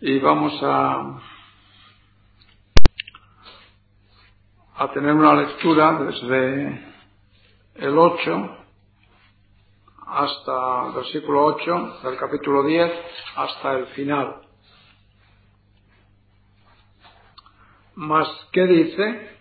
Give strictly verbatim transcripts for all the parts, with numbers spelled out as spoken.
y vamos a, a tener una lectura desde el ocho hasta el versículo ocho del capítulo diez hasta el final. Mas, ¿qué dice?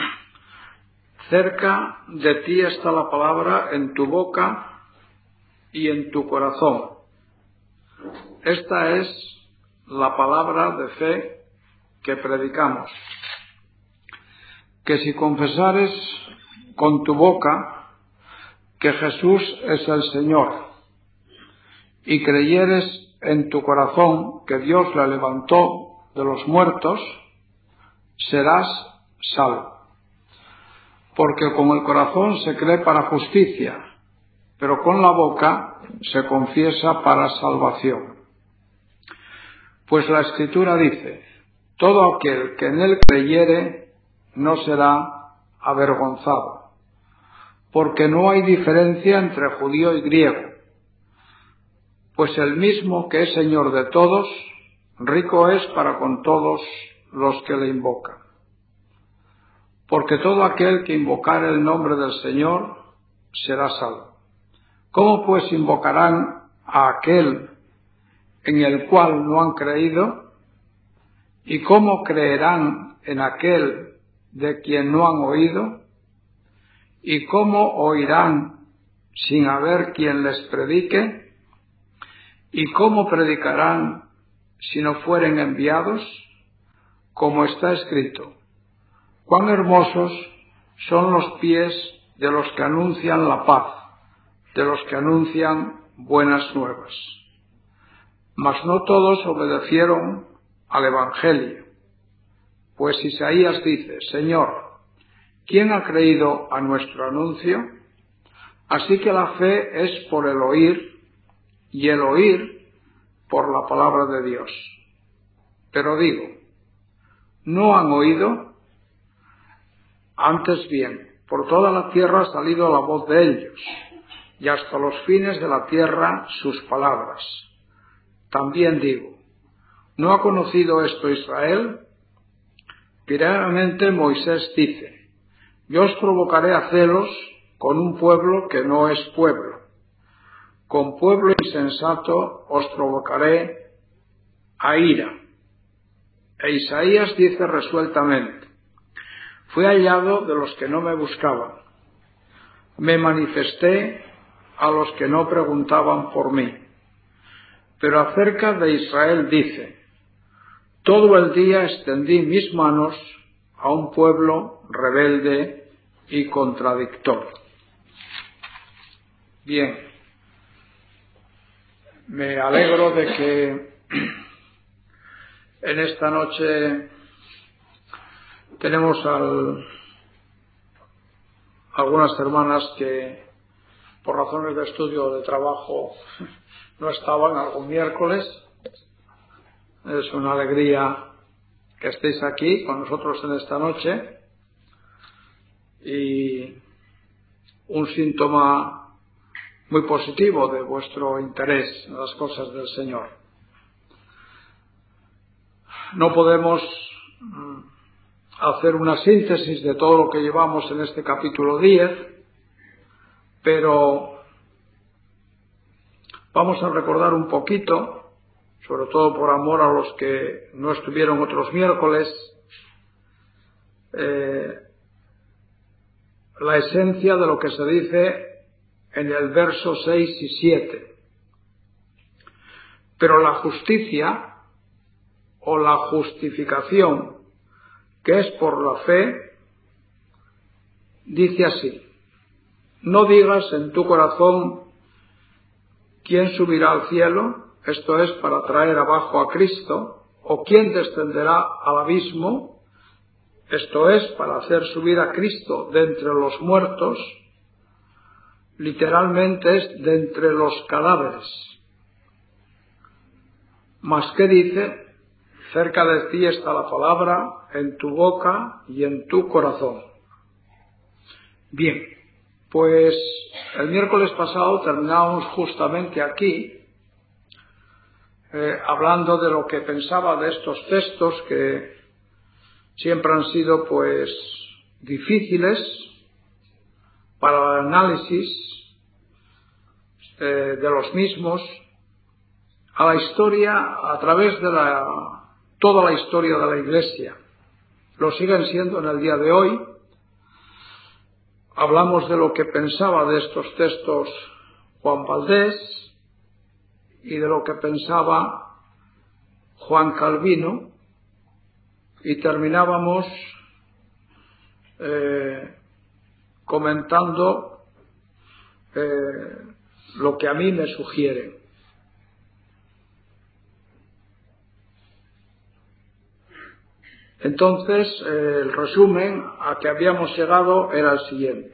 Cerca de ti está la palabra en tu boca y en tu corazón. Esta es la palabra de fe que predicamos. Que si confesares con tu boca que Jesús es el Señor y creyeres en tu corazón que Dios le levantó de los muertos, serás salvo. Porque con el corazón se cree para justicia, pero con la boca se confiesa para salvación. Pues la Escritura dice: todo aquel que en él creyere no será avergonzado, porque no hay diferencia entre judío y griego, pues el mismo que es Señor de todos, rico es para con todos los que le invocan. Porque todo aquel que invocare el nombre del Señor será salvo. ¿Cómo pues invocarán a aquel en el cual no han creído? ¿Y cómo creerán en aquel de quien no han oído? ¿Y cómo oirán sin haber quien les predique? ¿Y cómo predicarán si no fueren enviados? Como está escrito: cuán hermosos son los pies de los que anuncian la paz, de los que anuncian buenas nuevas. Mas no todos obedecieron al Evangelio. Pues Isaías dice: Señor, ¿quién ha creído a nuestro anuncio? Así que la fe es por el oír, y el oír por la palabra de Dios. Pero digo, ¿no han oído? Antes bien, por toda la tierra ha salido la voz de ellos, y hasta los fines de la tierra sus palabras. También digo, ¿no ha conocido esto Israel? Primeramente Moisés dice: yo os provocaré a celos con un pueblo que no es pueblo. Con pueblo insensato os provocaré a ira. E Isaías dice resueltamente: fui hallado de los que no me buscaban. Me manifesté a los que no preguntaban por mí. Pero acerca de Israel dice: todo el día extendí mis manos a un pueblo rebelde y contradictor. Bien, me alegro de que en esta noche tenemos al, algunas hermanas que por razones de estudio o de trabajo no estaban algún miércoles. Es una alegría que estéis aquí con nosotros en esta noche y un síntoma muy positivo de vuestro interés en las cosas del Señor. No podemos hacer una síntesis de todo lo que llevamos en este capítulo diez, pero vamos a recordar un poquito, sobre todo por amor a los que no estuvieron otros miércoles, eh, la esencia de lo que se dice en el verso seis y siete. Pero la justicia o la justificación, que es por la fe, dice así: no digas en tu corazón ¿quién subirá al cielo? Esto es, para traer abajo a Cristo. ¿O quién descenderá al abismo? Esto es, para hacer subir a Cristo de entre los muertos. Literalmente es de entre los cadáveres. Mas, ¿qué dice? Cerca de ti está la palabra en tu boca y en tu corazón. Bien, pues el miércoles pasado terminamos justamente aquí, eh, hablando de lo que pensaba de estos textos que siempre han sido pues difíciles para el análisis eh, de los mismos, a la historia, a través de la, toda la historia de la Iglesia. Lo siguen siendo en el día de hoy. Hablamos de lo que pensaba de estos textos Juan Valdés y de lo que pensaba Juan Calvino, y terminábamos eh, comentando eh, lo que a mí me sugieren. Entonces, eh, el resumen a que habíamos llegado era el siguiente,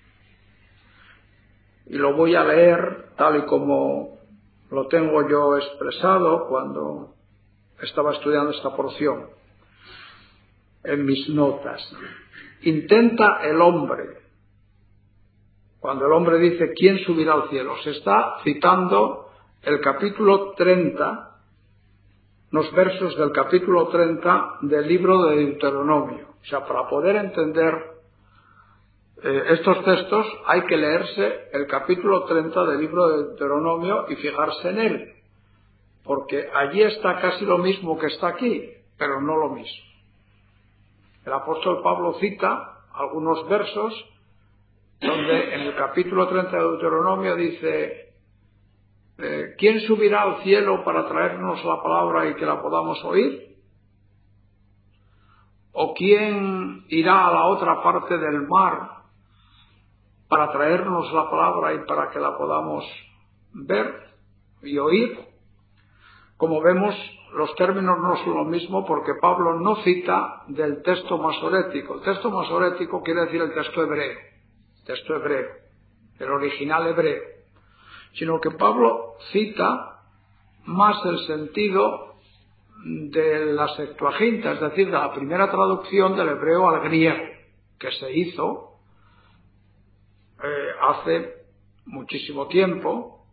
y lo voy a leer tal y como lo tengo yo expresado cuando estaba estudiando esta porción en mis notas. Intenta el hombre, cuando el hombre dice ¿quién subirá al cielo?, se está citando el capítulo treinta, los versos del capítulo treinta del libro de Deuteronomio. O sea, para poder entender eh, estos textos hay que leerse el capítulo treinta del libro de Deuteronomio y fijarse en él, porque allí está casi lo mismo que está aquí, pero no lo mismo. El apóstol Pablo cita algunos versos donde en el capítulo treinta de Deuteronomio dice eh, ¿quién subirá al cielo para traernos la palabra y que la podamos oír? ¿O quién irá a la otra parte del mar para traernos la palabra y para que la podamos ver y oír? Como vemos, los términos no son lo mismo, porque Pablo no cita del texto masorético. El texto masorético quiere decir el texto hebreo, texto hebreo, el original hebreo, sino que Pablo cita más el sentido de la Septuaginta, es decir, de la primera traducción del hebreo al griego, que se hizo eh, hace muchísimo tiempo,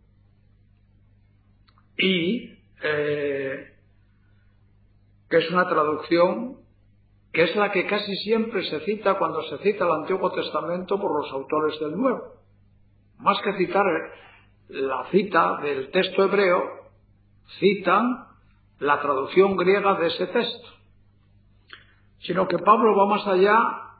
y eh, que es una traducción que es la que casi siempre se cita cuando se cita el Antiguo Testamento por los autores del Nuevo. Más que citar la cita del texto hebreo, citan la traducción griega de ese texto. Sino que Pablo va más allá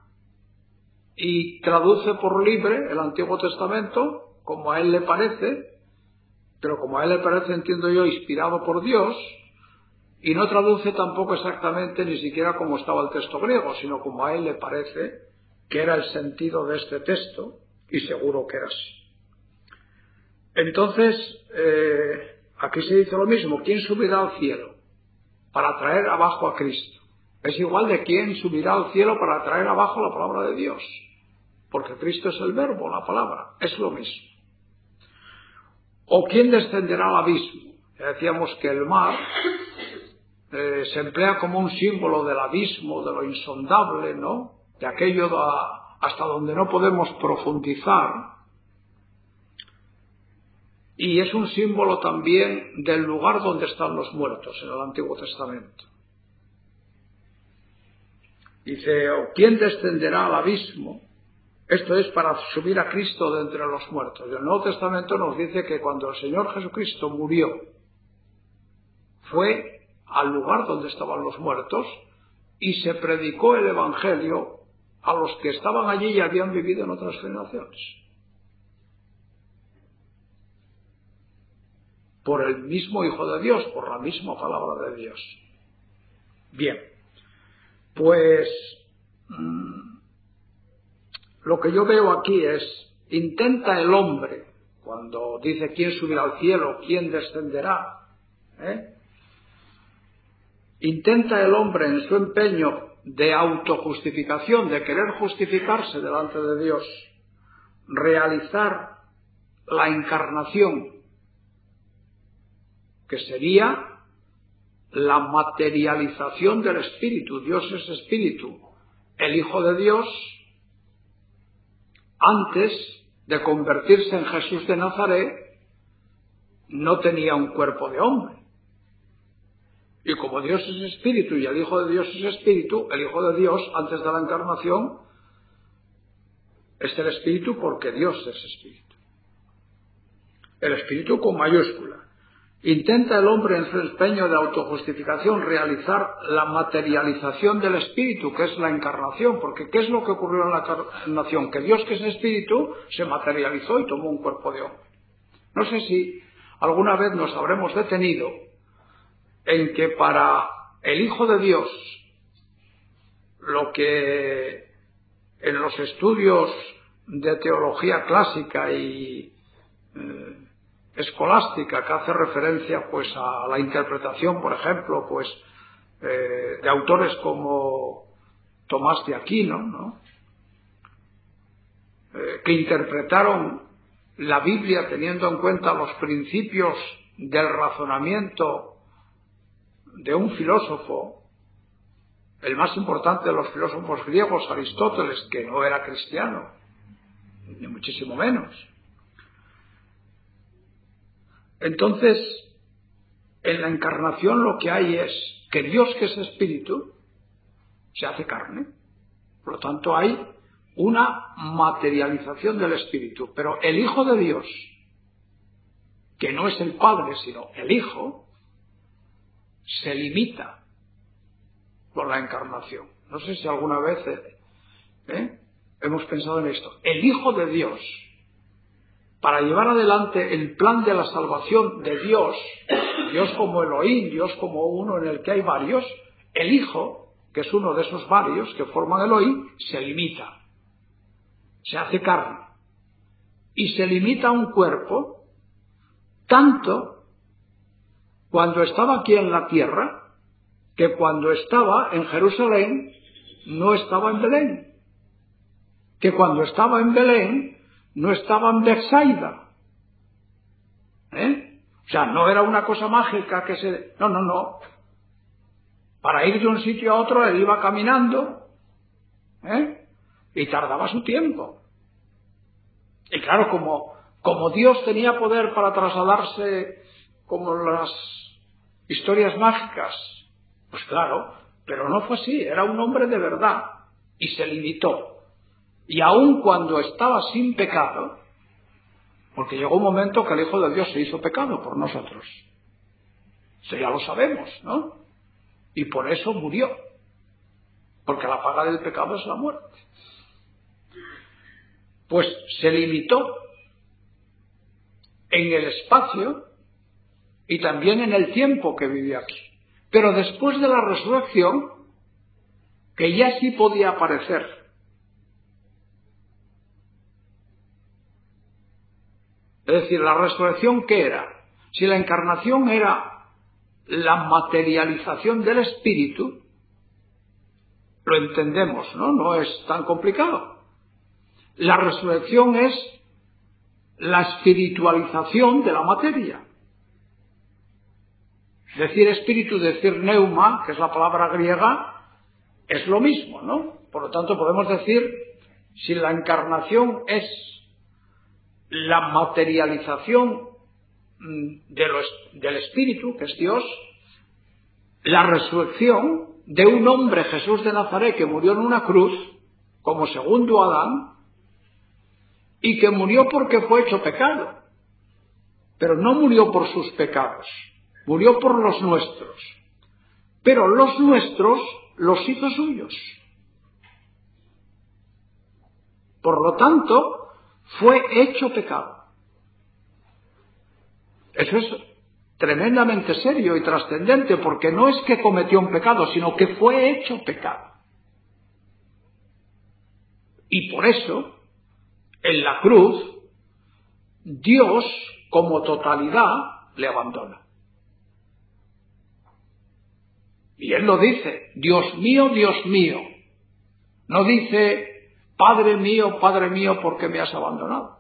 y traduce por libre el Antiguo Testamento, como a él le parece, pero como a él le parece, entiendo yo, inspirado por Dios, y no traduce tampoco exactamente ni siquiera como estaba el texto griego, sino como a él le parece que era el sentido de este texto, y seguro que era así. Entonces, eh, aquí se dice lo mismo: ¿quién subirá al cielo para traer abajo a Cristo? Es igual de quién subirá al cielo para traer abajo la palabra de Dios, porque Cristo es el verbo, la palabra, es lo mismo. ¿O quién descenderá al abismo? Ya decíamos que el mar eh, se emplea como un símbolo del abismo, de lo insondable, ¿no? De aquello de, hasta donde no podemos profundizar. Y es un símbolo también del lugar donde están los muertos en el Antiguo Testamento. Dice, ¿o quién descenderá al abismo? Esto es para subir a Cristo de entre los muertos. Y el Nuevo Testamento nos dice que cuando el Señor Jesucristo murió, fue al lugar donde estaban los muertos y se predicó el Evangelio a los que estaban allí y habían vivido en otras generaciones. Por el mismo Hijo de Dios, por la misma palabra de Dios. Bien, pues mmm, lo que yo veo aquí es, intenta el hombre, cuando dice quién subirá al cielo, quién descenderá, ¿eh? Intenta el hombre en su empeño de autojustificación, de querer justificarse delante de Dios, realizar la encarnación, que sería la materialización del Espíritu. Dios es Espíritu. El Hijo de Dios, antes de convertirse en Jesús de Nazaret, no tenía un cuerpo de hombre. Y como Dios es espíritu y el Hijo de Dios es espíritu, el Hijo de Dios, antes de la encarnación, es el espíritu porque Dios es espíritu. El espíritu con mayúscula. Intenta el hombre en su empeño de autojustificación realizar la materialización del espíritu, que es la encarnación, porque ¿qué es lo que ocurrió en la encarnación? Que Dios, que es espíritu, se materializó y tomó un cuerpo de hombre. No sé si alguna vez nos habremos detenido en que para el Hijo de Dios, lo que en los estudios de teología clásica y eh, escolástica, que hace referencia pues a la interpretación, por ejemplo, pues eh, de autores como Tomás de Aquino, ¿no? Eh, que interpretaron la Biblia teniendo en cuenta los principios del razonamiento de un filósofo, el más importante de los filósofos griegos, Aristóteles, que no era cristiano, ni muchísimo menos. Entonces, en la encarnación lo que hay es que Dios, que es espíritu, se hace carne. Por lo tanto, hay una materialización del espíritu. Pero el Hijo de Dios, que no es el Padre, sino el Hijo, se limita por la encarnación. No sé si alguna vez ¿eh? hemos pensado en esto. El Hijo de Dios, para llevar adelante el plan de la salvación de Dios, Dios como Elohim, Dios como uno en el que hay varios, el Hijo, que es uno de esos varios que forman Elohim, se limita, se hace carne y se limita a un cuerpo, tanto cuando estaba aquí en la tierra, que cuando estaba en Jerusalén no estaba en Belén, que cuando estaba en Belén no estaba en Betsaida, ¿eh? O sea, no era una cosa mágica que se... No, no, no. Para ir de un sitio a otro él iba caminando, ¿eh? Y tardaba su tiempo. Y claro, como, como Dios tenía poder para trasladarse como las historias mágicas, pues claro, pero no fue así, era un hombre de verdad y se limitó. Y aun cuando estaba sin pecado, porque llegó un momento que el Hijo de Dios se hizo pecado por nosotros. Eso ya lo sabemos, ¿no? Y por eso murió. Porque la paga del pecado es la muerte. Pues se limitó en el espacio y también en el tiempo que vivía aquí. Pero después de la resurrección, que ya sí podía aparecer. Es decir, la resurrección, ¿qué era? Si la encarnación era la materialización del espíritu, lo entendemos, ¿no? No es tan complicado. La resurrección es la espiritualización de la materia. Decir espíritu, decir neuma, que es la palabra griega, es lo mismo, ¿no? Por lo tanto, podemos decir, si la encarnación es la materialización de los, del espíritu, que es Dios, la resurrección de un hombre, Jesús de Nazaret, que murió en una cruz como segundo Adán y que murió porque fue hecho pecado, pero no murió por sus pecados, murió por los nuestros, pero los nuestros los hizo suyos. Por lo tanto, fue hecho pecado. Eso es tremendamente serio y trascendente, porque no es que cometió un pecado, sino que fue hecho pecado. Y por eso, en la cruz, Dios, como totalidad, le abandona. Y él lo dice, Dios mío, Dios mío. No dice, Padre mío, Padre mío, ¿por qué me has abandonado?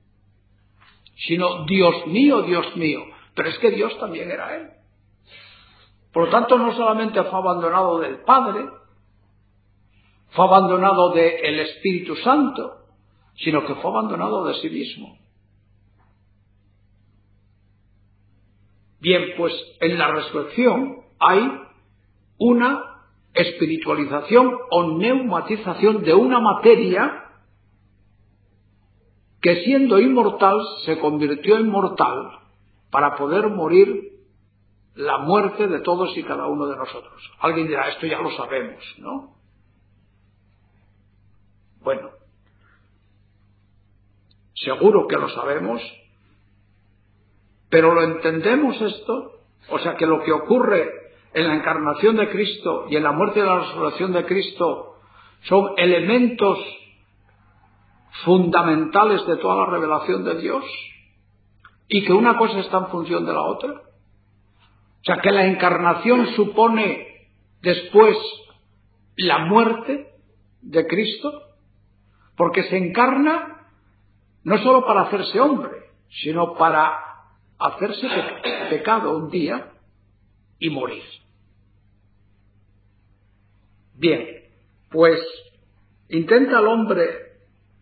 Sino, Dios mío, Dios mío. Pero es que Dios también era Él. Por lo tanto, no solamente fue abandonado del Padre, fue abandonado del Espíritu Santo, sino que fue abandonado de sí mismo. Bien, pues en la resurrección, hay una espiritualización o neumatización de una materia que siendo inmortal se convirtió en mortal para poder morir la muerte de todos y cada uno de nosotros. Alguien dirá, esto ya lo sabemos, ¿no? Bueno, seguro que lo sabemos, pero ¿lo entendemos esto? O sea, que lo que ocurre en la encarnación de Cristo y en la muerte y la resurrección de Cristo son elementos fundamentales de toda la revelación de Dios, y que una cosa está en función de la otra. O sea, que la encarnación supone después la muerte de Cristo, porque se encarna no solo para hacerse hombre, sino para hacerse pe- pecado un día y morir. Bien, pues intenta el hombre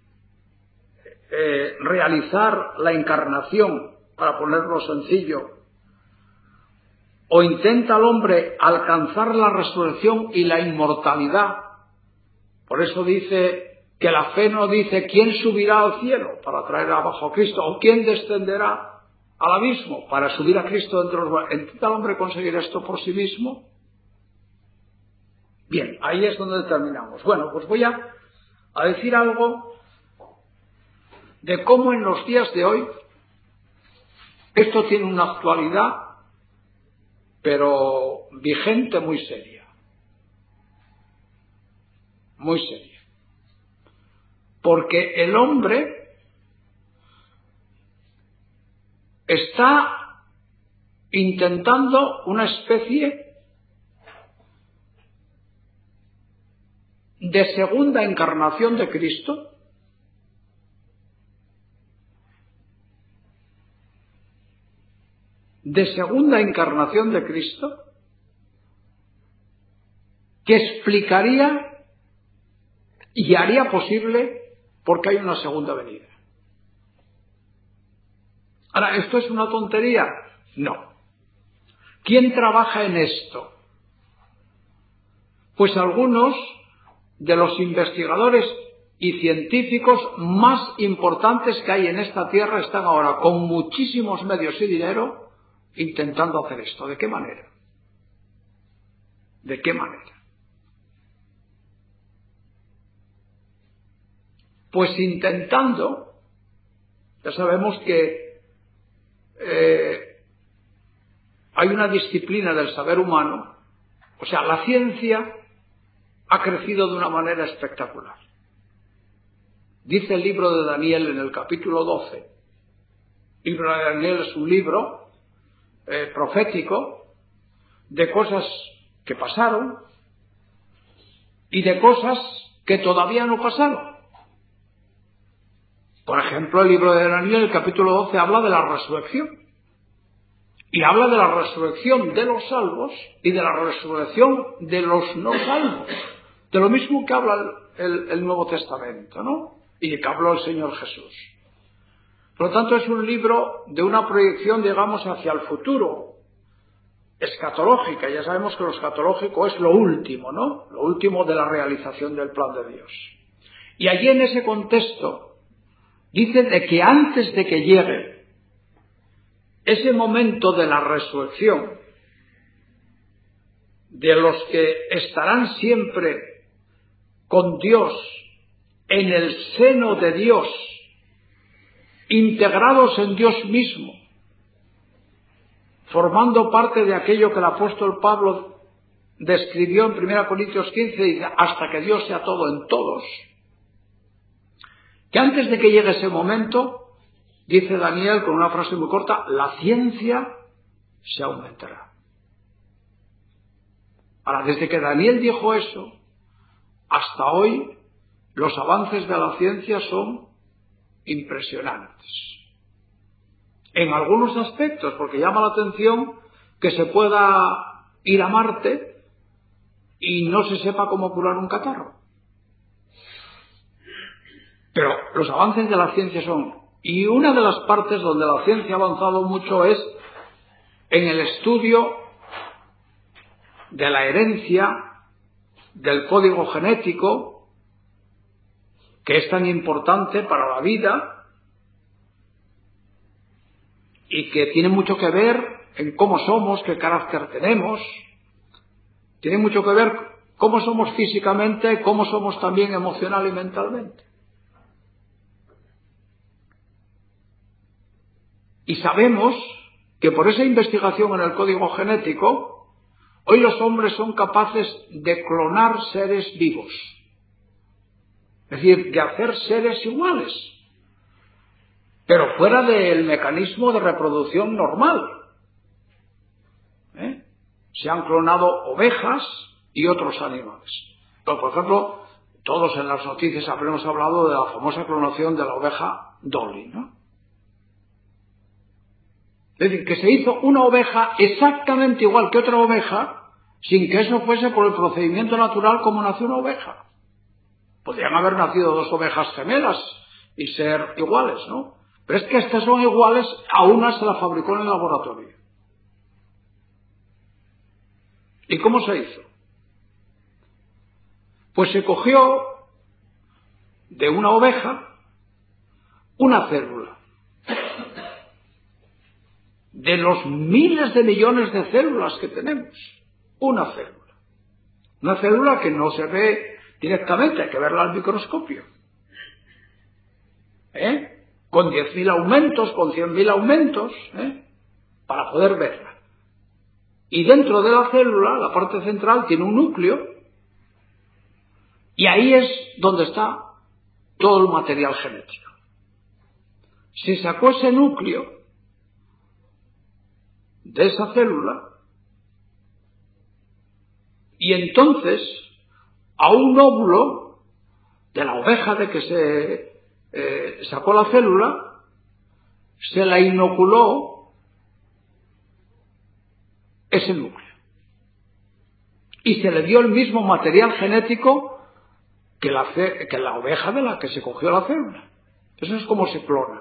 eh, realizar la encarnación, para ponerlo sencillo, o intenta el hombre alcanzar la resurrección y la inmortalidad. Por eso dice que la fe no dice quién subirá al cielo para traer abajo a Cristo, o quién descenderá al abismo para subir a Cristo entre los muertos. ¿Intenta el hombre conseguir esto por sí mismo? Bien, ahí es donde terminamos. Bueno, pues voy a, a decir algo de cómo en los días de hoy esto tiene una actualidad, pero vigente, muy seria. Muy seria. Porque el hombre está intentando una especie de segunda encarnación de Cristo, de segunda encarnación de Cristo, que explicaría y haría posible por qué hay una segunda venida. Ahora, ¿esto es una tontería? No. ¿Quién trabaja en esto? Pues algunos de los investigadores y científicos más importantes que hay en esta tierra están ahora con muchísimos medios y dinero intentando hacer esto. ¿De qué manera? ¿De qué manera? Pues intentando, ya sabemos que eh, hay una disciplina del saber humano, o sea, la ciencia ha crecido de una manera espectacular. Dice el libro de Daniel en el capítulo doce, el libro de Daniel es un libro eh, profético de cosas que pasaron y de cosas que todavía no pasaron. Por ejemplo, el libro de Daniel, el capítulo doce, habla de la resurrección. Y habla de la resurrección de los salvos y de la resurrección de los no salvos. De lo mismo que habla el, el, el Nuevo Testamento, ¿no? Y que habló el Señor Jesús. Por lo tanto, es un libro de una proyección, digamos, hacia el futuro, escatológica. Ya sabemos que lo escatológico es lo último, ¿no? Lo último de la realización del plan de Dios. Y allí en ese contexto dice de que antes de que llegue ese momento de la resurrección, de los que estarán siempre con Dios, en el seno de Dios, integrados en Dios mismo, formando parte de aquello que el apóstol Pablo describió en primera Corintios quince, dice, hasta que Dios sea todo en todos, que antes de que llegue ese momento, dice Daniel con una frase muy corta, la ciencia se aumentará. Ahora, desde que Daniel dijo eso, hasta hoy, los avances de la ciencia son impresionantes. En algunos aspectos, porque llama la atención que se pueda ir a Marte y no se sepa cómo curar un catarro. Pero los avances de la ciencia son... Y una de las partes donde la ciencia ha avanzado mucho es en el estudio de la herencia, del código genético, que es tan importante para la vida y que tiene mucho que ver en cómo somos, qué carácter tenemos, tiene mucho que ver cómo somos físicamente, cómo somos también emocional y mentalmente. Y sabemos que por esa investigación en el código genético, hoy los hombres son capaces de clonar seres vivos. Es decir, de hacer seres iguales, pero fuera del mecanismo de reproducción normal. ¿Eh? Se han clonado ovejas y otros animales. Pero, por ejemplo, todos en las noticias habremos hablado de la famosa clonación de la oveja Dolly, ¿no? Es decir, que se hizo una oveja exactamente igual que otra oveja, sin que eso fuese por el procedimiento natural como nació una oveja. Podrían haber nacido dos ovejas gemelas y ser iguales, ¿no? Pero es que estas son iguales, a una se la fabricó en el laboratorio. ¿Y cómo se hizo? Pues se cogió de una oveja una célula. De los miles de millones de células que tenemos, una célula. Una célula que no se ve directamente, hay que verla al microscopio. ¿Eh? Con diez mil aumentos, con cien mil aumentos, ¿eh? Para poder verla. Y dentro de la célula, la parte central, tiene un núcleo, y ahí es donde está todo el material genético. Se sacó ese núcleo de esa célula, y entonces a un óvulo de la oveja de que se eh, sacó la célula, se la inoculó ese núcleo y se le dio el mismo material genético que la, que la oveja de la que se cogió la célula. Eso es como se clona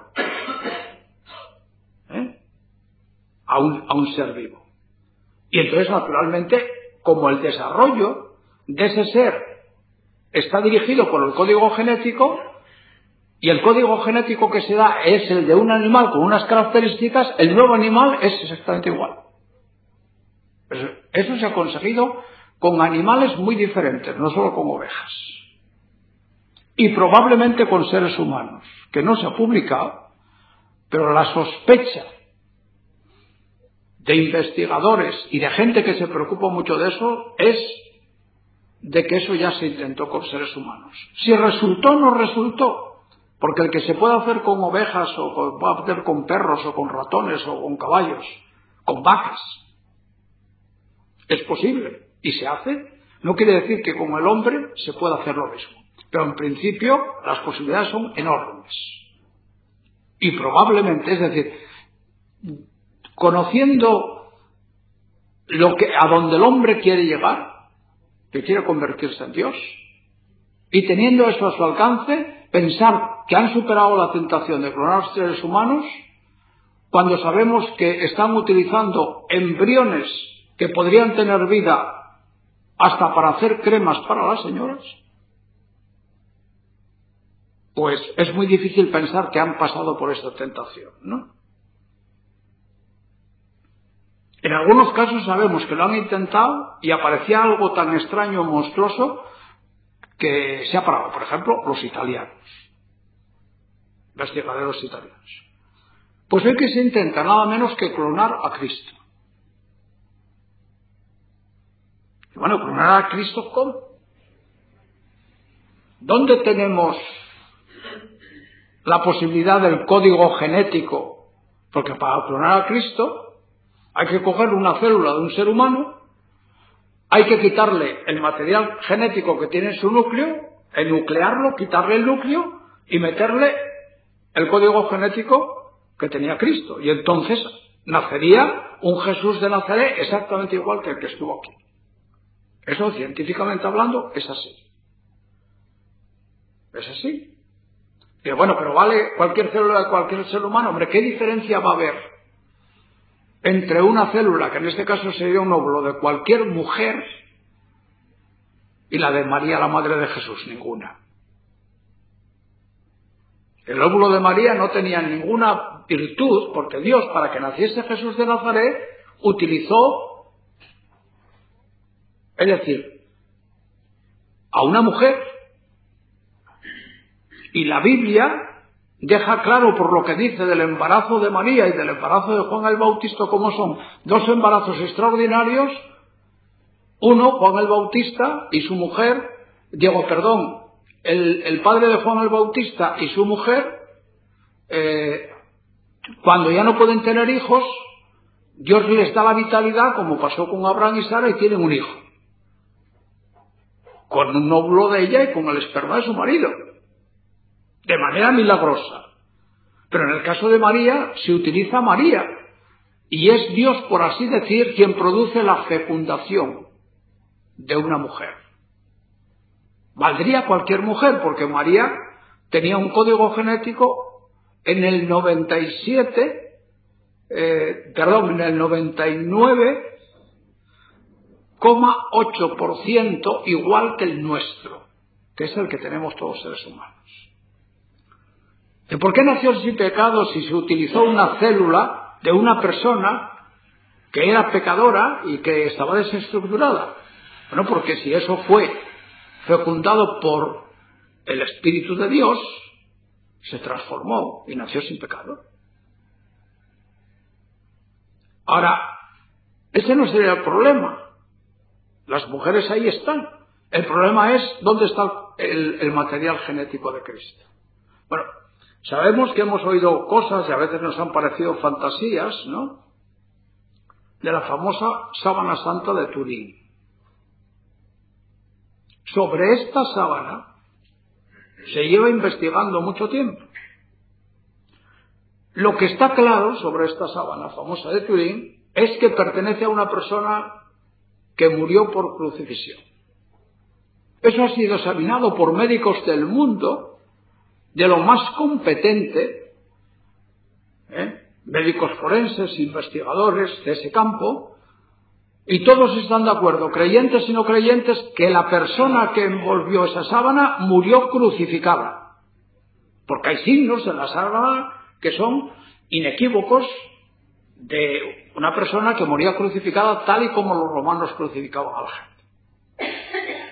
¿eh? a, un, a un ser vivo. Y entonces, naturalmente, como el desarrollo de ese ser está dirigido por el código genético, y el código genético que se da es el de un animal con unas características, el nuevo animal es exactamente igual. Eso se ha conseguido con animales muy diferentes, no solo con ovejas. Y probablemente con seres humanos, que no se ha publicado, pero la sospecha de investigadores y de gente que se preocupa mucho de eso es de que eso ya se intentó con seres humanos. Si resultó o no resultó, porque el que se puede hacer con ovejas o con, puede hacer con perros o con ratones o con caballos, con vacas, es posible y se hace, no quiere decir que con el hombre se pueda hacer lo mismo. Pero en principio las posibilidades son enormes. Y probablemente, es decir, conociendo lo que, a donde el hombre quiere llegar, que quiere convertirse en Dios, y teniendo eso a su alcance, pensar que han superado la tentación de clonar seres humanos, cuando sabemos que están utilizando embriones que podrían tener vida hasta para hacer cremas para las señoras, pues es muy difícil pensar que han pasado por esta tentación, ¿no? En algunos casos sabemos que lo han intentado y aparecía algo tan extraño o monstruoso que se ha parado. Por ejemplo, los italianos, investigadores italianos. Pues ve que se intenta nada menos que clonar a Cristo. Y bueno, clonar a Cristo, ¿cómo? ¿Dónde tenemos la posibilidad del código genético? Porque para clonar a Cristo hay que coger una célula de un ser humano, hay que quitarle el material genético que tiene en su núcleo, enuclearlo, quitarle el núcleo y meterle el código genético que tenía Cristo. Y entonces nacería un Jesús de Nazaret exactamente igual que el que estuvo aquí. Eso, científicamente hablando, es así. Es así. Y bueno, pero vale cualquier célula de cualquier ser humano. Hombre, ¿qué diferencia va a haber entre una célula, que en este caso sería un óvulo de cualquier mujer, y la de María, la madre de Jesús? Ninguna. El óvulo de María no tenía ninguna virtud, porque Dios, para que naciese Jesús de Nazaret, utilizó, es decir, a una mujer. Y la Biblia deja claro, por lo que dice del embarazo de María y del embarazo de Juan el Bautista, como son dos embarazos extraordinarios. Uno, Juan el Bautista y su mujer, Diego, perdón, el, el padre de Juan el Bautista y su mujer, eh, cuando ya no pueden tener hijos, Dios les da la vitalidad, como pasó con Abraham y Sara, y tienen un hijo. Con un óvulo de ella y con el esperma de su marido. De manera milagrosa. Pero en el caso de María, se utiliza María. Y es Dios, por así decir, quien produce la fecundación de una mujer. Valdría cualquier mujer, porque María tenía un código genético en el noventa y siete, eh, perdón, en el noventa y nueve coma ocho por ciento igual que el nuestro, que es el que tenemos todos los seres humanos. ¿Y por qué nació sin pecado si se utilizó una célula de una persona que era pecadora y que estaba desestructurada? Bueno, porque si eso fue fecundado por el Espíritu de Dios, se transformó y nació sin pecado. Ahora, ese no sería el problema. Las mujeres ahí están. El problema es dónde está el, el material genético de Cristo. Bueno, sabemos que hemos oído cosas y a veces nos han parecido fantasías, ¿no?, de la famosa sábana santa de Turín. Sobre esta sábana se lleva investigando mucho tiempo. Lo que está claro sobre esta sábana famosa de Turín es que pertenece a una persona que murió por crucifixión. Eso ha sido examinado por médicos del mundo, de lo más competente, ¿eh? médicos forenses, investigadores de ese campo, y todos están de acuerdo, creyentes y no creyentes, que la persona que envolvió esa sábana murió crucificada. Porque hay signos en la sábana que son inequívocos de una persona que moría crucificada tal y como los romanos crucificaban a la gente.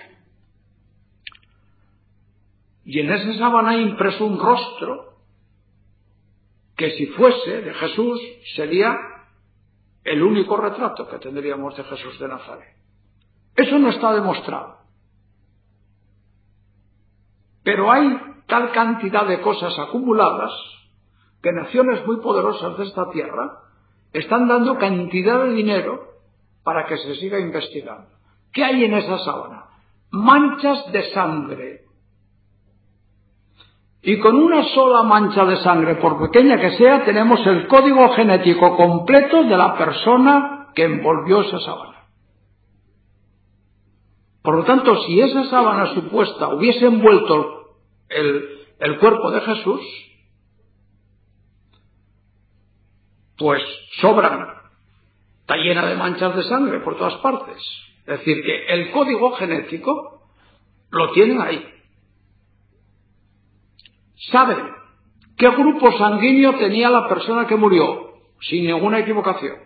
Y en esa sábana hay impreso un rostro que, si fuese de Jesús, sería el único retrato que tendríamos de Jesús de Nazaret. Eso no está demostrado. Pero hay tal cantidad de cosas acumuladas que naciones muy poderosas de esta tierra están dando cantidad de dinero para que se siga investigando. ¿Qué hay en esa sábana? Manchas de sangre. Y con una sola mancha de sangre, por pequeña que sea, tenemos el código genético completo de la persona que envolvió esa sábana. Por lo tanto, si esa sábana supuesta hubiese envuelto el, el cuerpo de Jesús, pues sobran, está llena de manchas de sangre por todas partes. Es decir, que el código genético lo tienen ahí. Saben qué grupo sanguíneo tenía la persona que murió, sin ninguna equivocación.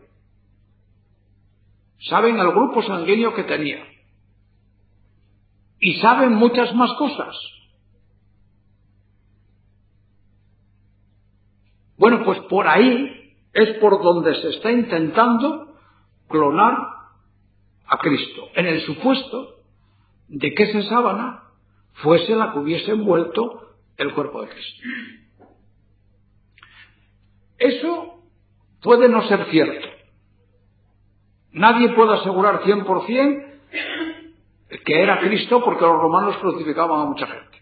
Saben el grupo sanguíneo que tenía. Y saben muchas más cosas. Bueno, pues por ahí es por donde se está intentando clonar a Cristo, en el supuesto de que esa sábana fuese la que hubiese envuelto el cuerpo de Cristo. Eso puede no ser cierto. Nadie puede asegurar cien por cien que era Cristo, porque los romanos crucificaban a mucha gente.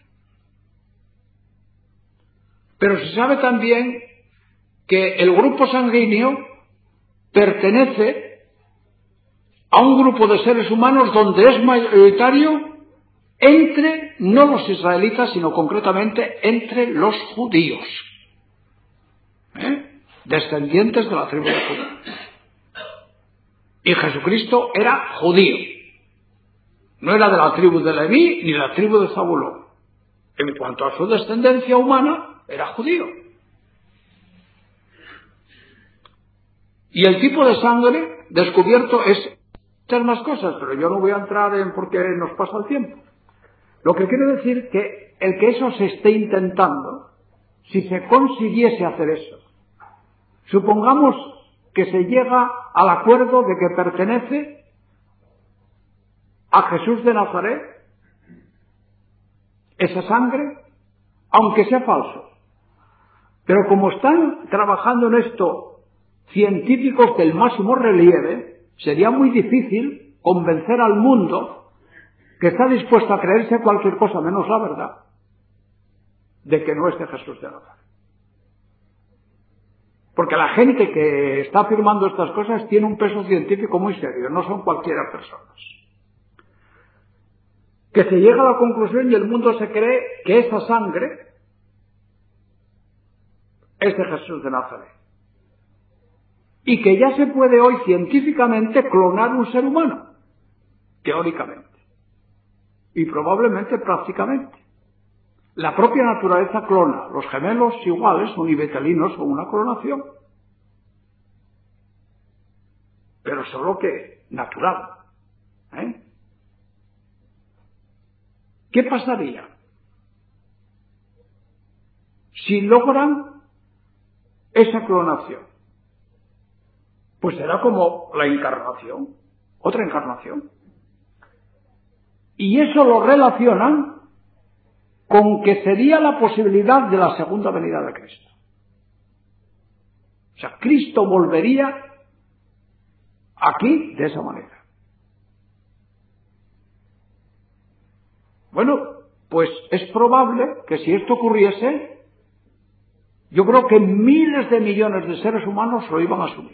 Pero se sabe también que el grupo sanguíneo pertenece a un grupo de seres humanos donde es mayoritario entre, no los israelitas, sino concretamente entre los judíos, ¿eh? descendientes de la tribu de Judá. Y Jesucristo era judío. No era de la tribu de Leví ni de la tribu de Zabulón. En cuanto a su descendencia humana, era judío. Y el tipo de sangre descubierto es muchas más cosas, pero yo no voy a entrar en porque nos pasa el tiempo. Lo que quiere decir que el que eso se esté intentando, si se consiguiese hacer eso, supongamos que se llega al acuerdo de que pertenece a Jesús de Nazaret, esa sangre, aunque sea falso. Pero como están trabajando en esto científicos del máximo relieve, sería muy difícil convencer al mundo que está dispuesto a creerse cualquier cosa menos la verdad de que no es de Jesús de Nazaret. Porque la gente que está afirmando estas cosas tiene un peso científico muy serio, no son cualquiera personas. Que se llega a la conclusión y el mundo se cree que esa sangre es de Jesús de Nazaret. Y que ya se puede hoy científicamente clonar un ser humano, teóricamente. Y probablemente prácticamente. La propia naturaleza clona. Los gemelos iguales, univitelinos, son una clonación. Pero solo que natural. ¿Eh? ¿Qué pasaría si logran esa clonación? Pues será como la encarnación, otra encarnación. Y eso lo relacionan con que sería la posibilidad de la segunda venida de Cristo. O sea, Cristo volvería aquí de esa manera. Bueno, pues es probable que si esto ocurriese, yo creo que miles de millones de seres humanos lo iban a asumir.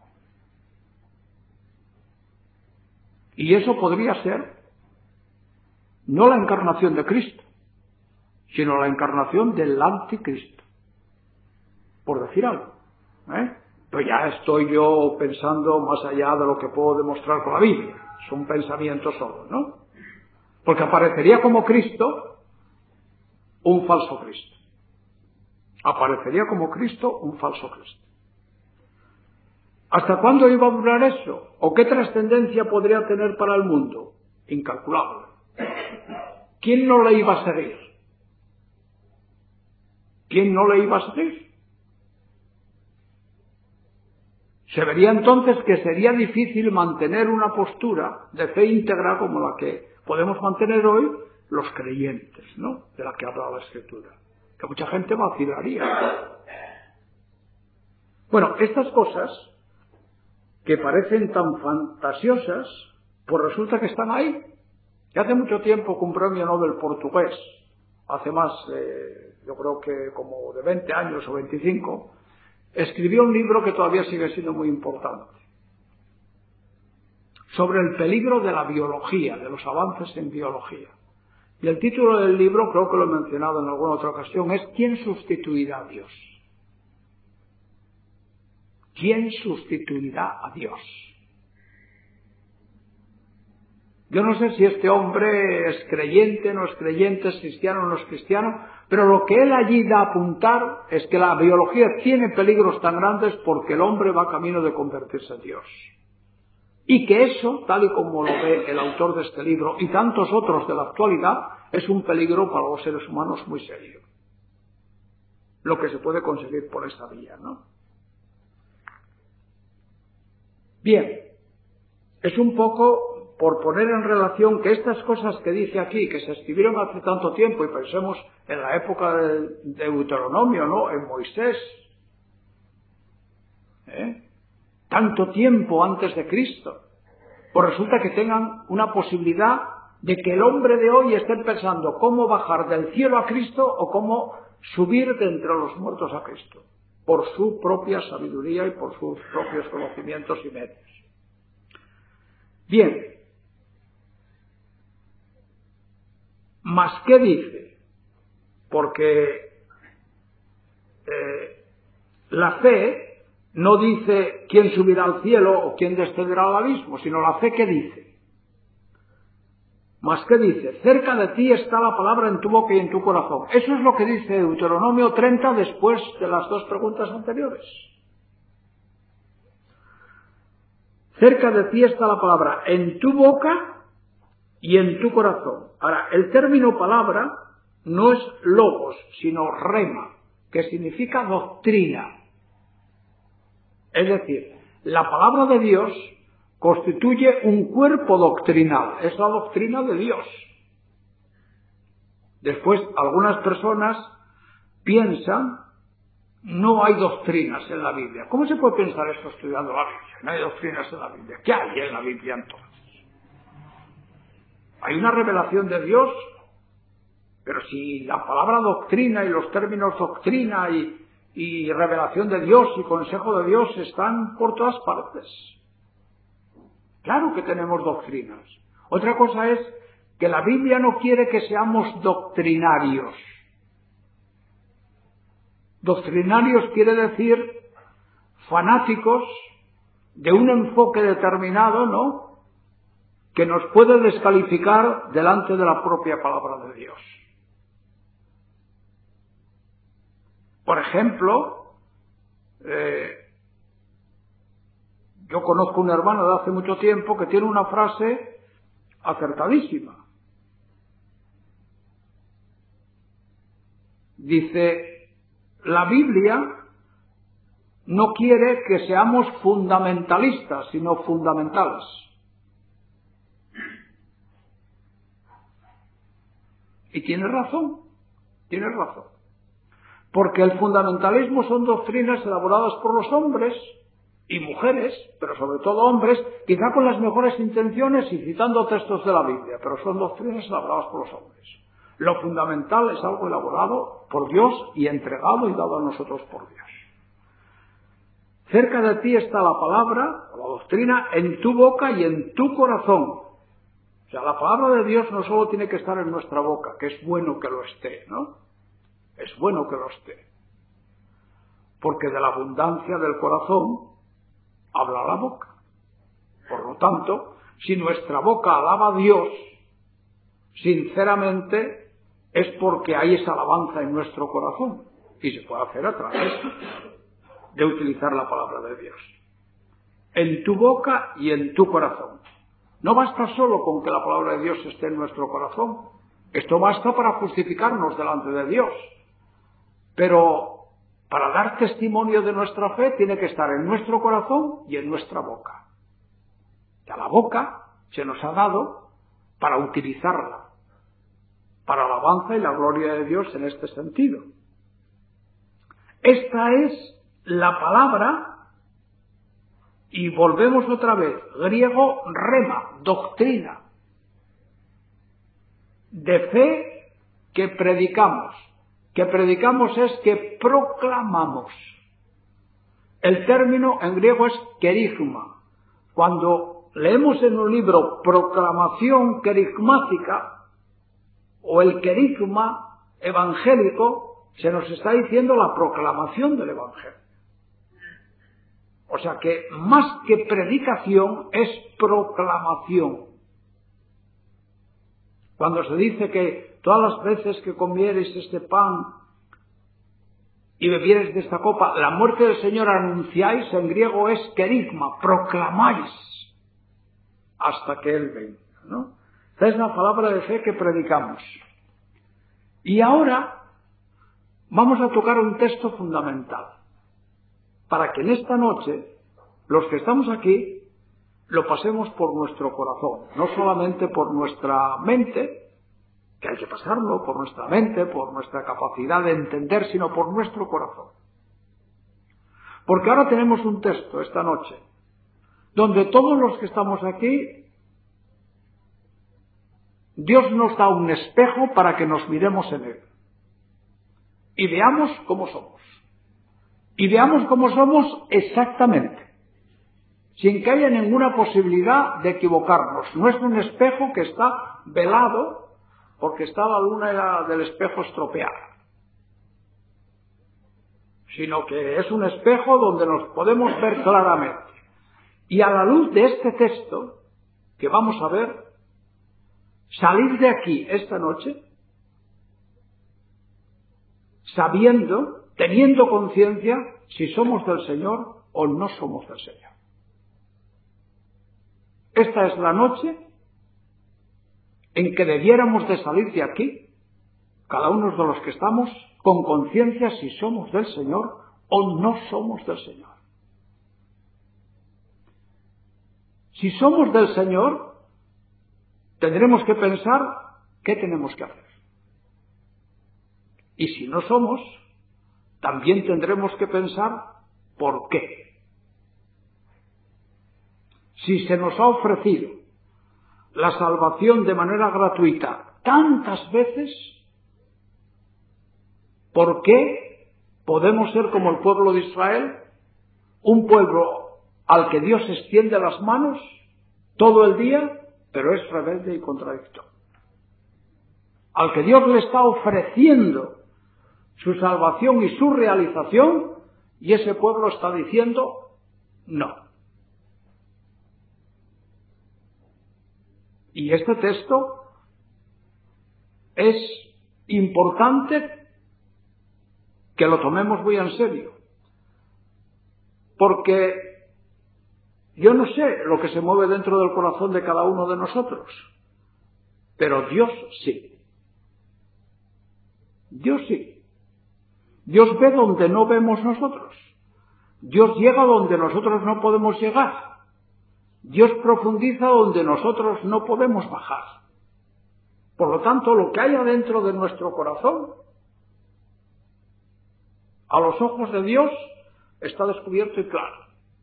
Y eso podría ser no la encarnación de Cristo, sino la encarnación del anticristo, por decir algo. ¿eh? Pero ya estoy yo pensando más allá de lo que puedo demostrar con la Biblia. Es un pensamiento solo, ¿no? Porque aparecería como Cristo un falso Cristo. Aparecería como Cristo un falso Cristo. ¿Hasta cuándo iba a durar eso? ¿O qué trascendencia podría tener para el mundo? Incalculable. ¿Quién no le iba a seguir? ¿Quién no le iba a seguir? Se vería entonces que sería difícil mantener una postura de fe íntegra como la que podemos mantener hoy los creyentes, ¿no? De la que habla la Escritura. Que mucha gente vacilaría. Bueno, estas cosas que parecen tan fantasiosas, pues resulta que están ahí. Y hace mucho tiempo que un premio Nobel portugués, hace más, eh, yo creo que como de veinte años o veinticinco, escribió un libro que todavía sigue siendo muy importante, sobre el peligro de la biología, de los avances en biología. Y el título del libro, creo que lo he mencionado en alguna otra ocasión, es ¿Quién sustituirá a Dios? ¿Quién sustituirá a Dios? Yo no sé si este hombre es creyente, no es creyente, es cristiano, no es cristiano, pero lo que él allí da a apuntar es que la biología tiene peligros tan grandes porque el hombre va camino de convertirse en Dios. Y que eso, tal y como lo ve el autor de este libro y tantos otros de la actualidad, es un peligro para los seres humanos muy serio. Lo que se puede conseguir por esta vía, ¿no? Bien, es un poco por poner en relación que estas cosas que dice aquí, que se escribieron hace tanto tiempo, y pensemos en la época del Deuteronomio, ¿no? En Moisés, ¿eh? Tanto tiempo antes de Cristo, pues resulta que tengan una posibilidad de que el hombre de hoy esté pensando cómo bajar del cielo a Cristo o cómo subir de entre los muertos a Cristo, por su propia sabiduría y por sus propios conocimientos y medios. Bien, ¿más qué dice? Porque eh, la fe no dice quién subirá al cielo o quién descenderá al abismo, sino la fe que dice. Más que dice, cerca de ti está la palabra en tu boca y en tu corazón. Eso es lo que dice Deuteronomio treinta después de las dos preguntas anteriores. Cerca de ti está la palabra en tu boca y en tu corazón. Ahora, el término palabra no es logos, sino rema, que significa doctrina. Es decir, la palabra de Dios constituye un cuerpo doctrinal, es la doctrina de Dios. Después, algunas personas piensan, no hay doctrinas en la Biblia. ¿Cómo se puede pensar esto estudiando la Biblia? No hay doctrinas en la Biblia. ¿Qué hay en la Biblia entonces? Hay una revelación de Dios, pero si la palabra doctrina y los términos doctrina y y revelación de Dios y consejo de Dios están por todas partes. Claro que tenemos doctrinas. Otra cosa es que la Biblia no quiere que seamos doctrinarios. Doctrinarios quiere decir fanáticos de un enfoque determinado, ¿no?, que nos puede descalificar delante de la propia palabra de Dios. Por ejemplo, eh, yo conozco un hermano de hace mucho tiempo que tiene una frase acertadísima. Dice, la Biblia no quiere que seamos fundamentalistas, sino fundamentales. Y tiene razón, tiene razón. Porque el fundamentalismo son doctrinas elaboradas por los hombres y mujeres, pero sobre todo hombres, quizá con las mejores intenciones y citando textos de la Biblia, pero son doctrinas elaboradas por los hombres. Lo fundamental es algo elaborado por Dios y entregado y dado a nosotros por Dios. Cerca de ti está la palabra, la doctrina, en tu boca y en tu corazón. O sea, la palabra de Dios no solo tiene que estar en nuestra boca, que es bueno que lo esté, ¿no? Es bueno que lo esté, porque de la abundancia del corazón habla la boca. Por lo tanto, si nuestra boca alaba a Dios, sinceramente es porque hay esa alabanza en nuestro corazón, y se puede hacer a través de utilizar la palabra de Dios. En tu boca y en tu corazón. No basta solo con que la palabra de Dios esté en nuestro corazón, esto basta para justificarnos delante de Dios. Pero para dar testimonio de nuestra fe tiene que estar en nuestro corazón y en nuestra boca. Y a la boca se nos ha dado para utilizarla, para la alabanza y la gloria de Dios en este sentido. Esta es la palabra, y volvemos otra vez, griego rema, doctrina, de fe que predicamos. Que predicamos es que proclamamos. El término en griego es kerigma. Cuando leemos en un libro proclamación kerigmática o el kerigma evangélico, se nos está diciendo la proclamación del evangelio. O sea que más que predicación es proclamación. Cuando se dice que todas las veces que comiereis este pan y bebiereis de esta copa, la muerte del Señor anunciáis, en griego es kerigma, proclamáis hasta que Él venga, ¿no? Esta es la palabra de fe que predicamos. Y ahora vamos a tocar un texto fundamental, para que en esta noche, los que estamos aquí, lo pasemos por nuestro corazón, no solamente por nuestra mente, que hay que pasarlo por nuestra mente, por nuestra capacidad de entender, sino por nuestro corazón. Porque ahora tenemos un texto esta noche, donde todos los que estamos aquí, Dios nos da un espejo para que nos miremos en él. Y veamos cómo somos. Y veamos cómo somos exactamente, sin que haya ninguna posibilidad de equivocarnos. No es un espejo que está velado porque está la luna del espejo estropeada, sino que es un espejo donde nos podemos ver claramente. Y a la luz de este texto que vamos a ver, salir de aquí esta noche sabiendo, teniendo conciencia si somos del Señor o no somos del Señor. Esta es la noche en que debiéramos de salir de aquí, cada uno de los que estamos, con conciencia si somos del Señor o no somos del Señor. Si somos del Señor, tendremos que pensar qué tenemos que hacer. Y si no somos, también tendremos que pensar por qué. Si se nos ha ofrecido la salvación de manera gratuita tantas veces, ¿por qué podemos ser como el pueblo de Israel, un pueblo al que Dios extiende las manos todo el día, pero es rebelde y contradictorio? Al que Dios le está ofreciendo su salvación y su realización, y ese pueblo está diciendo no. Y este texto es importante que lo tomemos muy en serio, porque yo no sé lo que se mueve dentro del corazón de cada uno de nosotros, pero Dios sí. Dios sí. Dios ve donde no vemos nosotros. Dios llega donde nosotros no podemos llegar. Dios profundiza donde nosotros no podemos bajar. Por lo tanto, lo que hay adentro de nuestro corazón, a los ojos de Dios, está descubierto y claro.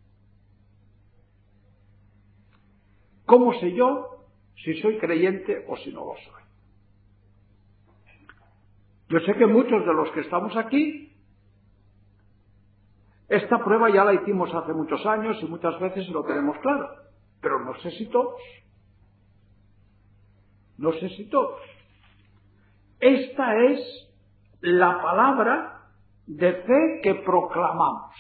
¿Cómo sé yo si soy creyente o si no lo soy? Yo sé que muchos de los que estamos aquí, esta prueba ya la hicimos hace muchos años y muchas veces lo tenemos claro, pero no sé si todos. No sé si todos. Esta es la palabra de fe que proclamamos.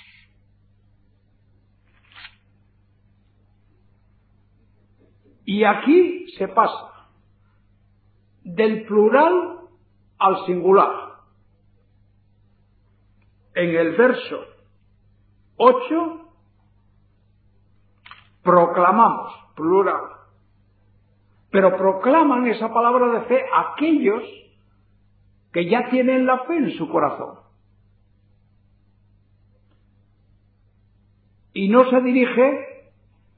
Y aquí se pasa del plural al singular. En el verso ocho proclamamos, plural. Pero proclaman esa palabra de fe aquellos que ya tienen la fe en su corazón. Y no se dirige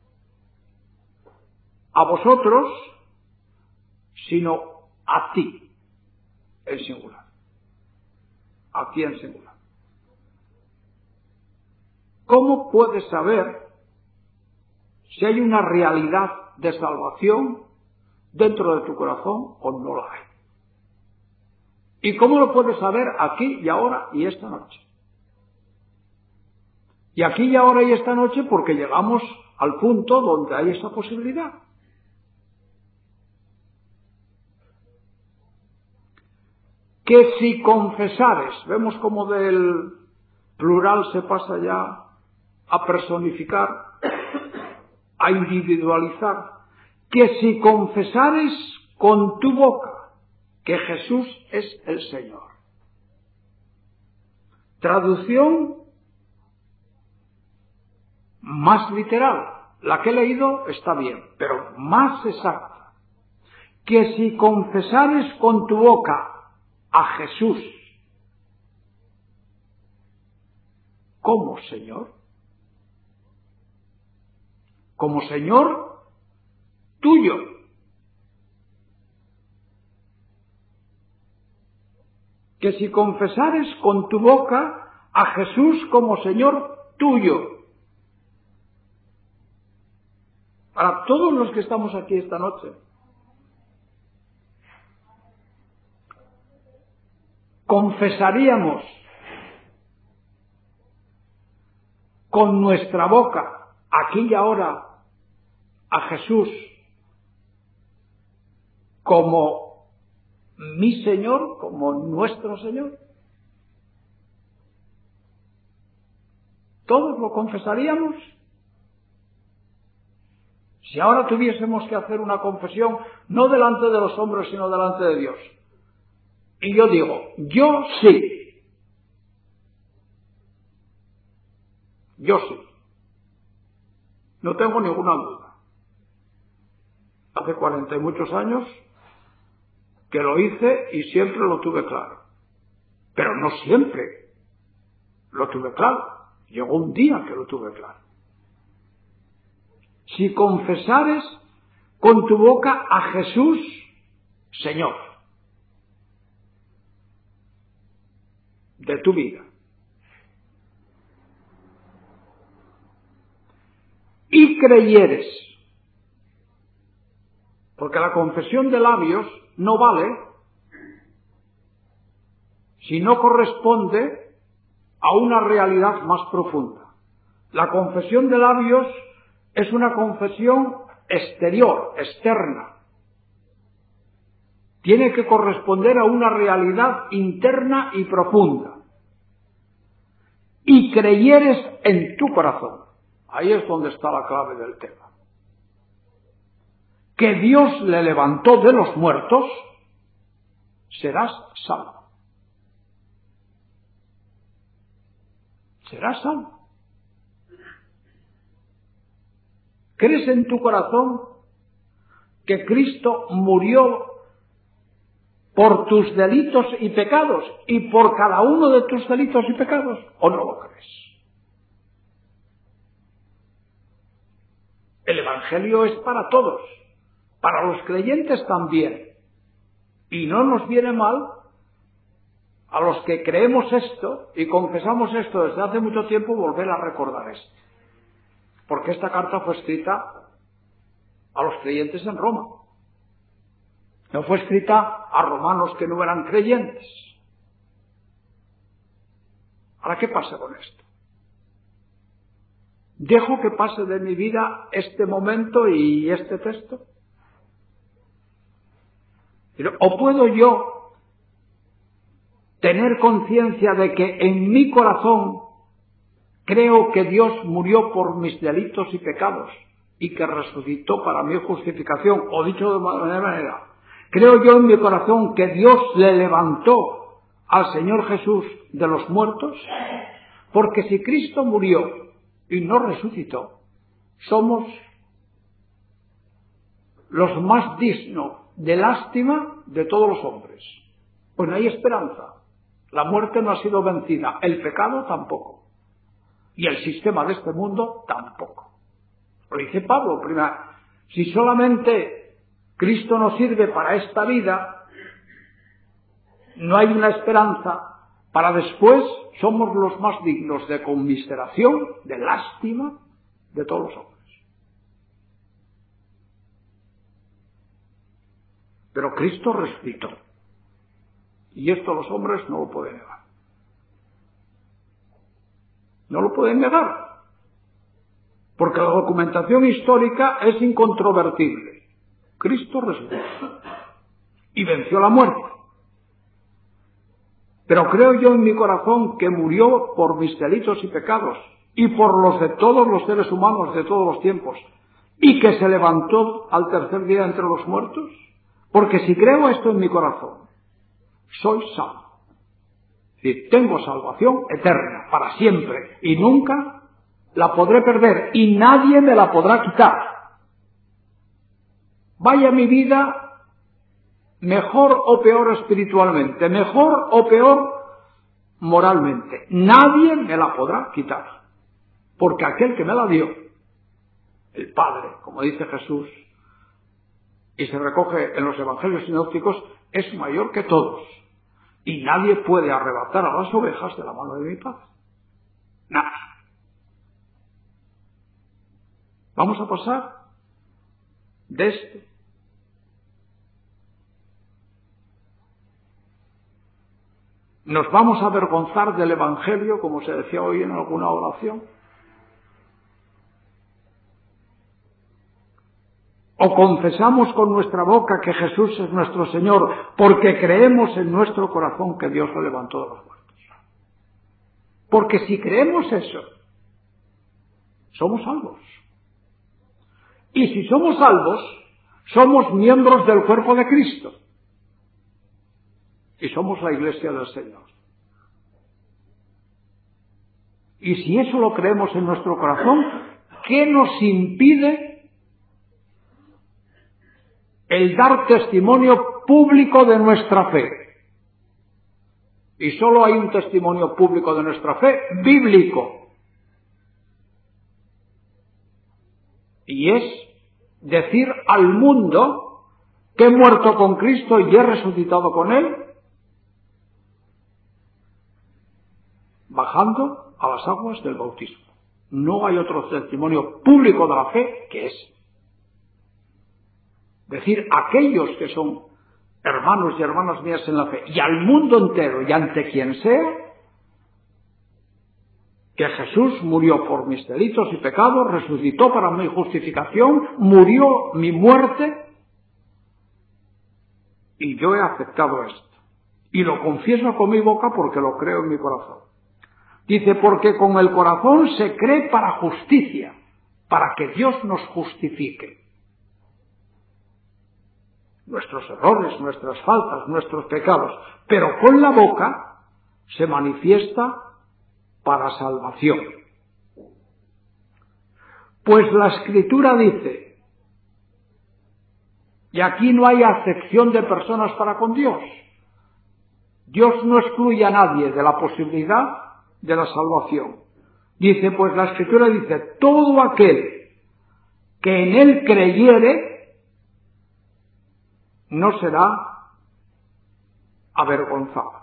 a vosotros, sino a ti, en singular. A ti en singular. ¿Cómo puedes saber si hay una realidad de salvación dentro de tu corazón o no la hay? ¿Y cómo lo puedes saber aquí y ahora y esta noche? Y aquí y ahora y esta noche porque llegamos al punto donde hay esa posibilidad. Que si confesares, vemos como del plural se pasa ya a personificar, a individualizar, que si confesares con tu boca que Jesús es el Señor. Traducción más literal. La que he leído está bien, pero más exacta. Que si confesares con tu boca a Jesús como Señor, como Señor tuyo, que si confesares con tu boca a Jesús como Señor tuyo. Para todos los que estamos aquí esta noche, confesaríamos con nuestra boca, aquí y ahora, a Jesús como mi Señor, como nuestro Señor. ¿Todos lo confesaríamos? Si ahora tuviésemos que hacer una confesión, no delante de los hombres, sino delante de Dios. Y yo digo, yo sí. Yo sí. No tengo ninguna duda. Hace cuarenta y muchos años que lo hice y siempre lo tuve claro. Pero no siempre lo tuve claro. Llegó un día que lo tuve claro. Si confesares con tu boca a Jesús, Señor, de tu vida, y creyeres, porque la confesión de labios no vale si no corresponde a una realidad más profunda. La confesión de labios es una confesión exterior, externa. Tiene que corresponder a una realidad interna y profunda. Y creyeres en tu corazón. Ahí es donde está la clave del tema. Que Dios le levantó de los muertos, serás salvo. Serás salvo. ¿Crees en tu corazón que Cristo murió por tus delitos y pecados y por cada uno de tus delitos y pecados? ¿O no lo crees? El Evangelio es para todos, para los creyentes también. Y no nos viene mal a los que creemos esto y confesamos esto desde hace mucho tiempo volver a recordar esto. Porque esta carta fue escrita a los creyentes en Roma. No fue escrita a romanos que no eran creyentes. ¿Ahora qué pasa con esto? ¿Dejo que pase de mi vida este momento y este texto? ¿O puedo yo tener conciencia de que en mi corazón creo que Dios murió por mis delitos y pecados y que resucitó para mi justificación? O dicho de manera, creo yo en mi corazón que Dios le levantó al Señor Jesús de los muertos, porque si Cristo murió y no resucitó, somos los más dignos de lástima de todos los hombres. Pues no hay esperanza. La muerte no ha sido vencida, el pecado tampoco. Y el sistema de este mundo tampoco. Lo dice Pablo, primero, si solamente Cristo nos sirve para esta vida, no hay una esperanza para después, somos los más dignos de conmiseración, de lástima de todos los hombres. Pero Cristo resucitó. Y esto los hombres no lo pueden negar. No lo pueden negar. Porque la documentación histórica es incontrovertible. Cristo resucitó. Y venció la muerte. Pero creo yo en mi corazón que murió por mis delitos y pecados. Y por los de todos los seres humanos de todos los tiempos. Y que se levantó al tercer día entre los muertos. Porque si creo esto en mi corazón, soy salvo. Es decir, tengo salvación eterna, para siempre, y nunca la podré perder, y nadie me la podrá quitar. Vaya mi vida mejor o peor espiritualmente, mejor o peor moralmente, nadie me la podrá quitar, porque aquel que me la dio, el Padre, como dice Jesús, y se recoge en los evangelios sinópticos, es mayor que todos. Y nadie puede arrebatar a las ovejas de la mano de mi Padre. Nadie. Vamos a pasar de esto nos vamos a avergonzar del Evangelio, como se decía hoy en alguna oración. O confesamos con nuestra boca que Jesús es nuestro Señor, porque creemos en nuestro corazón que Dios lo levantó de los muertos. Porque si creemos eso, somos salvos. Y si somos salvos, somos miembros del cuerpo de Cristo. Y somos la iglesia del Señor. Y si eso lo creemos en nuestro corazón, ¿qué nos impide el dar testimonio público de nuestra fe? Y solo hay un testimonio público de nuestra fe, bíblico. Y es decir al mundo que he muerto con Cristo y he resucitado con Él, bajando a las aguas del bautismo. No hay otro testimonio público de la fe que ese. Decir a aquellos que son hermanos y hermanas mías en la fe, y al mundo entero y ante quien sea, que Jesús murió por mis delitos y pecados, resucitó para mi justificación, murió mi muerte, y yo he aceptado esto. Y lo confieso con mi boca porque lo creo en mi corazón. Dice, porque con el corazón se cree para justicia, para que Dios nos justifique. Nuestros errores, nuestras faltas, nuestros pecados, pero con la boca se manifiesta para salvación. Pues la Escritura dice, y aquí no hay acepción de personas para con Dios. Dios no excluye a nadie de la posibilidad de la salvación. Dice, pues la Escritura dice, todo aquel que en Él creyere no será avergonzado.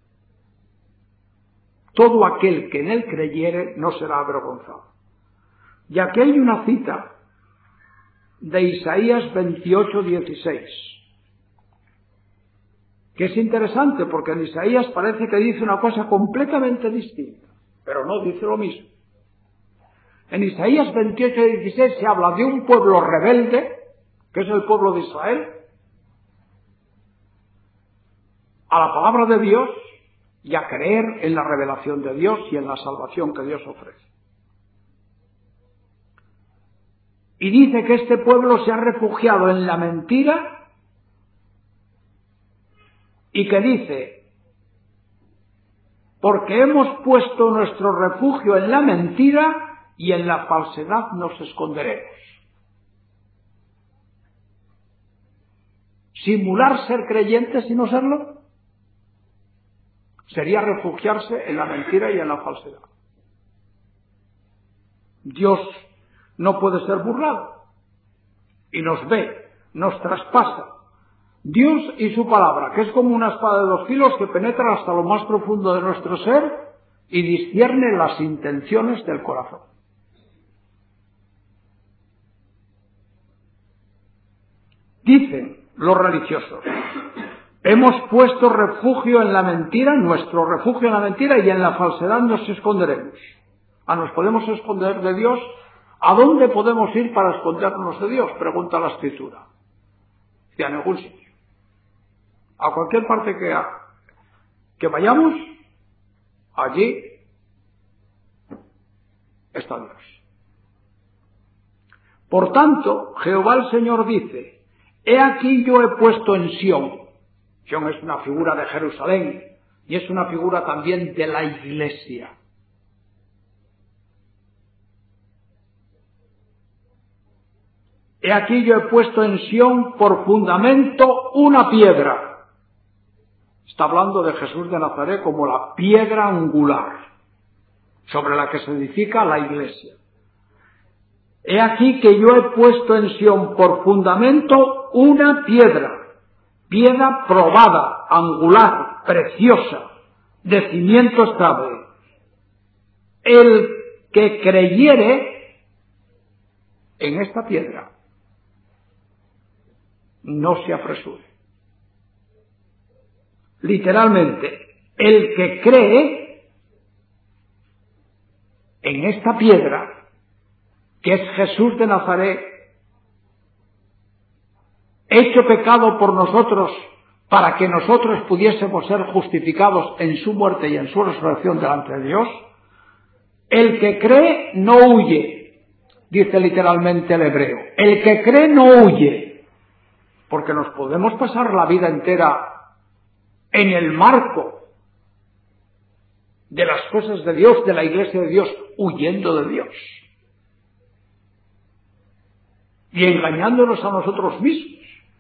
Todo aquel que en Él creyere no será avergonzado. Y aquí hay una cita de Isaías veintiocho, dieciséis, que es interesante porque en Isaías parece que dice una cosa completamente distinta, pero no dice lo mismo. En Isaías veintiocho, dieciséis se habla de un pueblo rebelde, que es el pueblo de Israel, a la palabra de Dios y a creer en la revelación de Dios y en la salvación que Dios ofrece. Y dice que este pueblo se ha refugiado en la mentira y que dice, porque hemos puesto nuestro refugio en la mentira y en la falsedad nos esconderemos. Simular ser creyentes y no serlo sería refugiarse en la mentira y en la falsedad. Dios no puede ser burlado y nos ve, nos traspasa. Dios y su palabra, que es como una espada de dos filos que penetra hasta lo más profundo de nuestro ser y discierne las intenciones del corazón. Dicen los religiosos, hemos puesto refugio en la mentira, nuestro refugio en la mentira, y en la falsedad nos esconderemos. Ah, ¿nos podemos esconder de Dios? ¿A dónde podemos ir para escondernos de Dios? Pregunta la Escritura. Y a ningún sitio. A cualquier parte que, que vayamos, allí está Dios. Por tanto, Jehová el Señor dice, he aquí yo he puesto en Sión. Sión es una figura de Jerusalén y es una figura también de la Iglesia. He aquí yo he puesto en Sión por fundamento una piedra. Está hablando de Jesús de Nazaret como la piedra angular sobre la que se edifica la Iglesia. He aquí que yo he puesto en Sión por fundamento una piedra, piedra probada, angular, preciosa, de cimiento estable. El que creyere en esta piedra no se apresure. Literalmente, el que cree en esta piedra, que es Jesús de Nazaret, hecho pecado por nosotros para que nosotros pudiésemos ser justificados en su muerte y en su resurrección delante de Dios, el que cree no huye, dice literalmente el hebreo. El que cree no huye, porque nos podemos pasar la vida entera en el marco de las cosas de Dios, de la Iglesia de Dios, huyendo de Dios y engañándonos a nosotros mismos.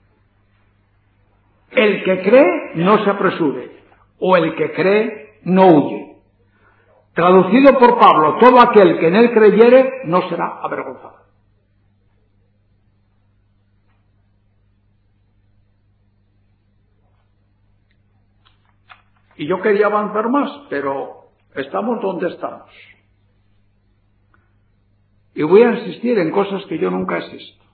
El que cree no se apresure, o el que cree no huye. Traducido por Pablo, todo aquel que en él creyere no será avergonzado. Y yo quería avanzar más, pero estamos donde estamos. Y voy a insistir en cosas que yo nunca existo.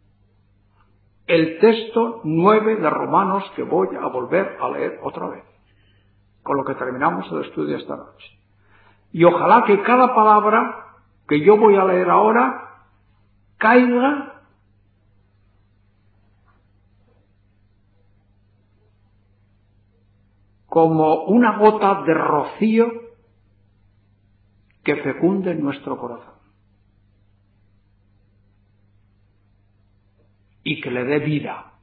El texto nueve de Romanos que voy a volver a leer otra vez, con lo que terminamos el estudio esta noche. Y ojalá que cada palabra que yo voy a leer ahora caiga como una gota de rocío que fecunde nuestro corazón y que le dé vida.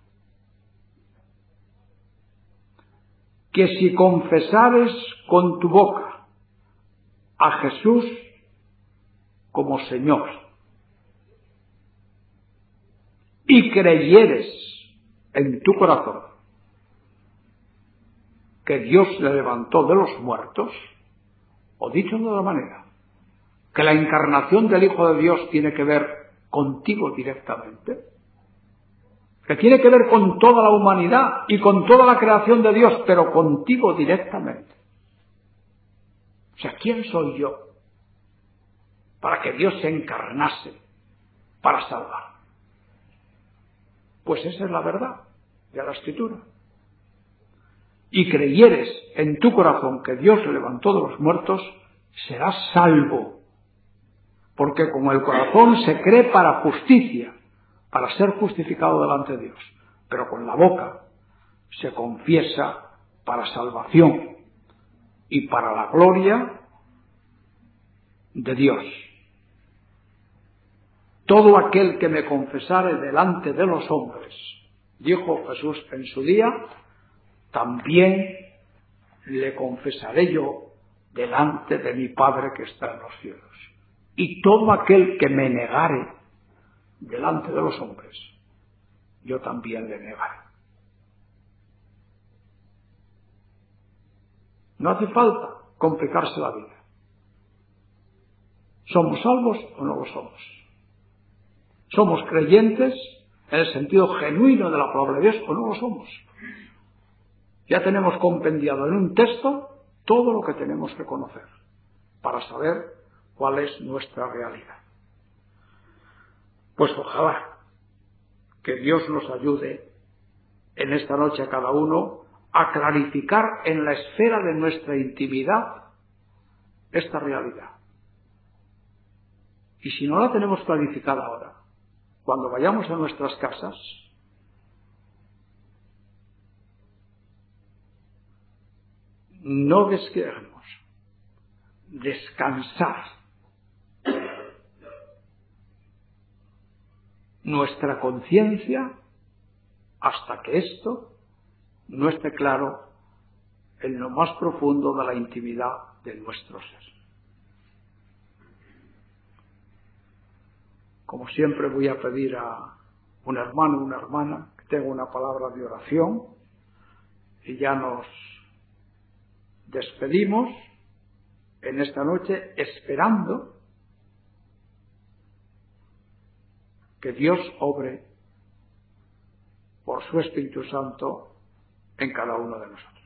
Que si confesares con tu boca a Jesús como Señor y creyeres en tu corazón que Dios le levantó de los muertos, o dicho de otra manera, que la encarnación del Hijo de Dios tiene que ver contigo directamente, que tiene que ver con toda la humanidad y con toda la creación de Dios, pero contigo directamente. O sea, ¿quién soy yo para que Dios se encarnase para salvar? Pues esa es la verdad de la Escritura. Y creyeres en tu corazón que Dios le levantó de los muertos, serás salvo. Porque con el corazón se cree para justicia, para ser justificado delante de Dios. Pero con la boca se confiesa para salvación y para la gloria de Dios. Todo aquel que me confesare delante de los hombres, dijo Jesús en su día, también le confesaré yo delante de mi Padre que está en los cielos. Y todo aquel que me negare delante de los hombres, yo también le negaré. No hace falta complicarse la vida. ¿Somos salvos o no lo somos? ¿Somos creyentes en el sentido genuino de la palabra de Dios o no lo somos? Ya tenemos compendiado en un texto todo lo que tenemos que conocer para saber cuál es nuestra realidad. Pues ojalá que Dios nos ayude en esta noche a cada uno a clarificar en la esfera de nuestra intimidad esta realidad. Y si no la tenemos clarificada ahora, cuando vayamos a nuestras casas, no desqueremos descansar nuestra conciencia hasta que esto no esté claro en lo más profundo de la intimidad de nuestro ser. Como siempre voy a pedir a un hermano o una hermana que tenga una palabra de oración y ya nos despedimos en esta noche esperando que Dios obre por su Espíritu Santo en cada uno de nosotros.